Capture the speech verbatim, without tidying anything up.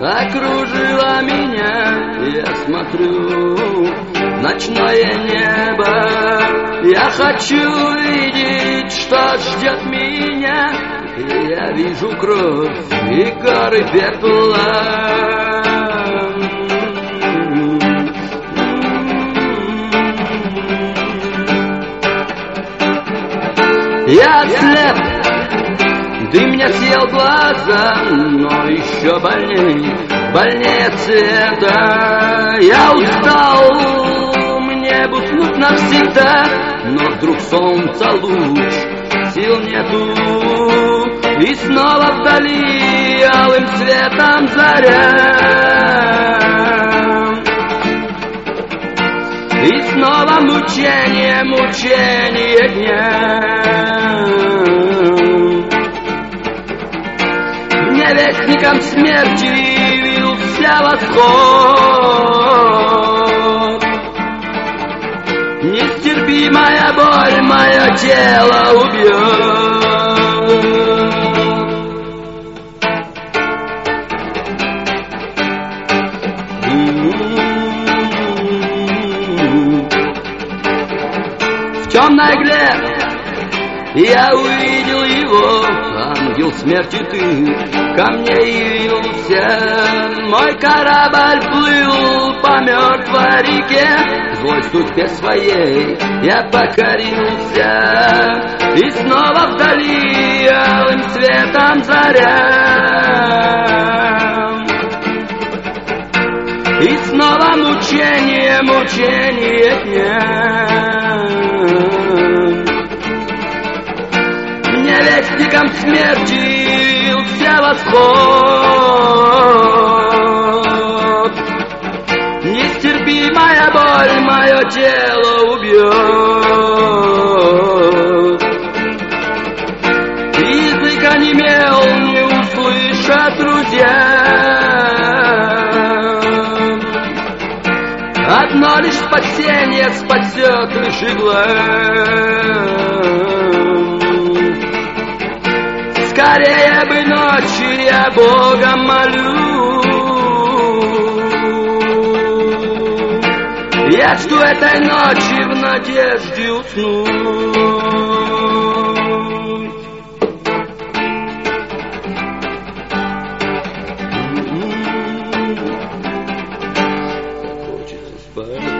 окружила меня. Я смотрю ночное небо, я хочу видеть, что ждет меня. И я вижу кровь и горы пепла. Я слеп, дым мне съел глаза, но еще больнее, больнее цвета. Я устал, мне бы уснуть навсегда, но вдруг солнца луч, сил нету, и снова вдали алым цветом заря. И снова мучение, мучение дня. Мне вестником смерти явился восход. Нестерпимая боль мое тело убьет. В темной гле я увидел его, ангел смерти ты ко мне явился. Мой корабль плыл по мертвой реке, злой судьбе своей я покорился. И снова вдали алым светом заря. И снова мучение, мучение дня. Мне вестником смерти явился восход. Нестерпимая боль мое тело убьет. Язык онемел, не услышат друзья. Одно лишь спасение спасет лишь игла. Скорее бы ночи я Бога молю. Я жду этой ночи в надежде уснуть. Хочется спать.